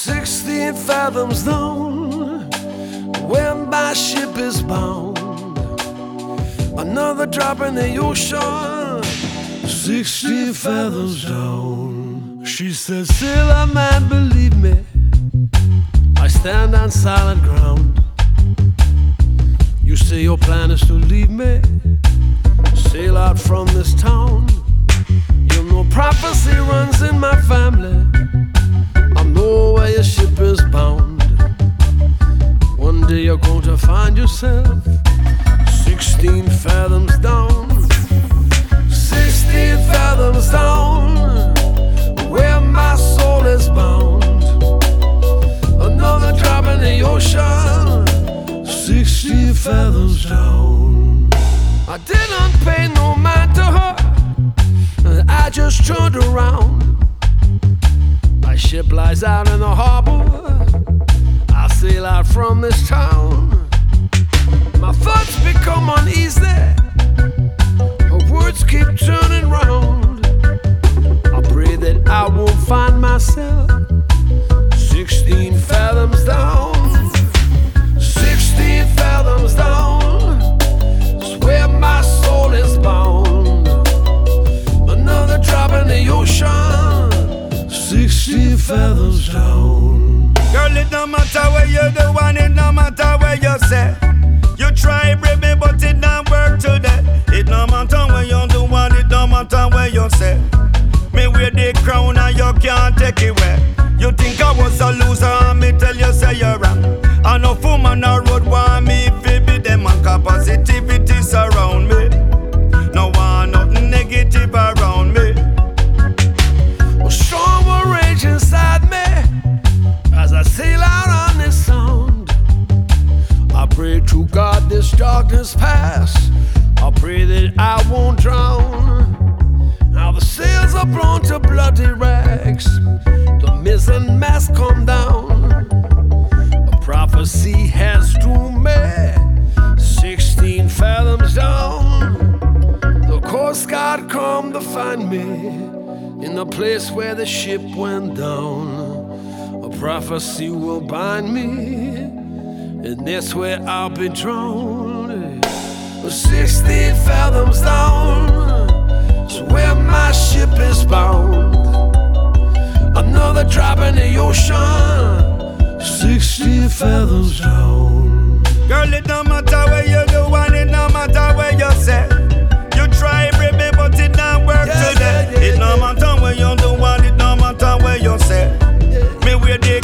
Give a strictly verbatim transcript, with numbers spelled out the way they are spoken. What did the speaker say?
Sixteen fathoms down, where my ship is bound. Another drop in the ocean, sixteen fathoms down. She says, sailor man, believe me, I stand on solid ground. You say your plan is to leave me, sail out from this town. You know prophecy runs in my family, I know where your ship is bound. One day you're going to find yourself sixteen fathoms down. Sixteen fathoms down, where my soul is bound. Another drop in the ocean, sixteen fathoms down. I didn't pay no mind to her, I just turned around. My ship lies out in the harbor, I sail out from this town. My thoughts become uneasy, her words keep turning round. I pray that I won't find myself sixteen fathoms down. Sixteen fathoms down is where my soul is bound. Another drop in the ocean, sixteen fathoms down. Girl, it no matter where you do and it no matter where you say. You try break me but it don't work today. It no matter where you do and it no matter where you say. Me wear the crown and you can't take it away. You think I was a loser and me tell you say you're wrong. And no woman on road want me fi be them and positivity surround me. No want nothing negative around me. A storm will rage inside me as I sail out on this sound. I pray to God this darkness pass, I pray that I won't drown. Now the sails are blown to bloody rags, the mizzen mast come down. A prophecy has doomed me, sixteen fathoms down. The Coast Guard come to find me in the place where the ship went down. A prophecy will bind me, and that's where I'll be drawn. Sixteen fathoms down is where my ship is bound. Another drop in the ocean, sixteen fathoms down. Girl, it no matter where you do and it no matter where you say. You try break me but it don't work yeah, today. Yeah, yeah, it no yeah. matter where you do and it no matter where you say. Yeah. Me wear the